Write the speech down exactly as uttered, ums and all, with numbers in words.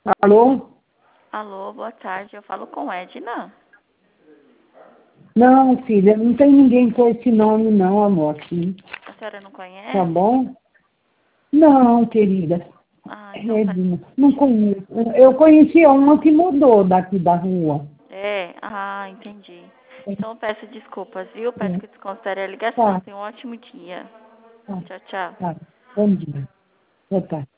Alô? Alô, boa tarde. Eu falo com Edna. Não, filha, não tem ninguém com esse nome não, amor, aqui. A senhora não Tá conhece? bom? Não, querida. Ah, então tá. Edna, não conheço. Eu conhecia uma que mudou daqui da rua. É? Ah, entendi. Então eu peço desculpas, viu? Peço É, que desconsidere a ligação. tá, Tenha um ótimo dia. tá, Tchau, tchau. tá. Bom dia. Boa tarde.